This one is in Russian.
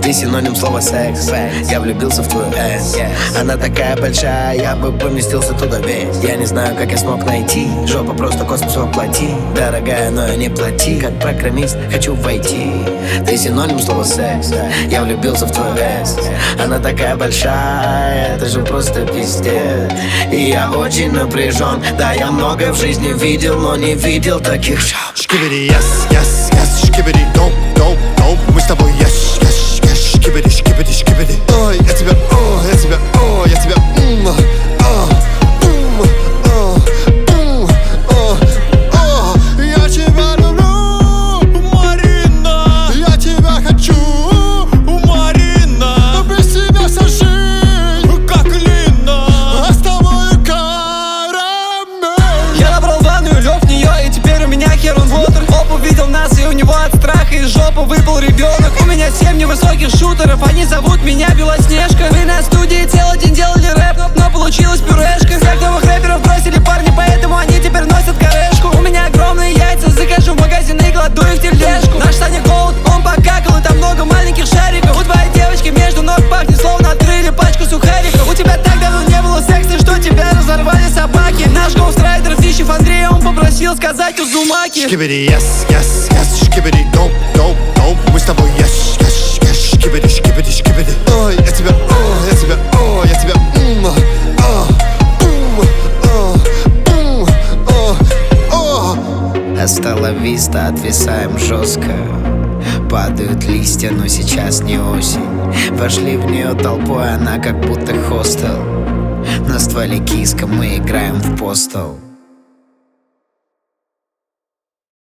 Ты синоним слова секс. Я влюбился в твою эс. Она такая большая, я бы поместился туда весь. Я не знаю, как я смог найти. Жопа просто космос воплоти. Дорогая, но я не плати. Как программист хочу войти. Ты синоним слова секс. Я влюбился в твою эс. Она такая большая, это же просто пиздец. И я очень напряжен. Да, я многое в жизни видел, но не видел таких шоу. Шкибиди, yes, yes, yes, шкибиди, доп, доп, доп. Мы с тобой, yes, yes, yes, шкибиди, шкибиди, шкибиди. Ой, я тебя, я тебя, я тебя, я тебя люблю, Марина. Я тебя хочу, Марина. Но без тебя вся жизнь как Лина, а с тобой карамель. Я набрал ванную, лёг в неё, и теперь у меня хер он water. Оп, увидел нас, и у него от страха из жопы выпал ребенок. У меня 7 невысоких шутеров, они зовут меня Белоснежка. Мы на студии целый день делали рэп, но получилась пюрешка. Всех новых рэперов бросили парни, поэтому они теперь носят корешку. У меня огромные яйца, захожу в магазин и кладу их в тележку. Наш Саня Голд, он покакал, и там много маленьких шариков. У твоей девочки между ног пахнет, словно открыли пачку сухариков. У тебя так давно не было секса, что тебя разорвали собаки. Наш гоустрайдер Фищев Андрей, он попросил сказать Узумаки. Шкибиди, yes, yes, yes, шкибиди, доп, доп, доп. Мы с тобой, yes, yes, yes, шкибиди, шкибиди, шкибиди. Ой, я тебя, я тебя, я тебя, Остала виста, отвисаем жестко. Падают листья, но сейчас не осень. Вошли в нее толпой, она как будто хостел. На стволе киска, мы играем в постел.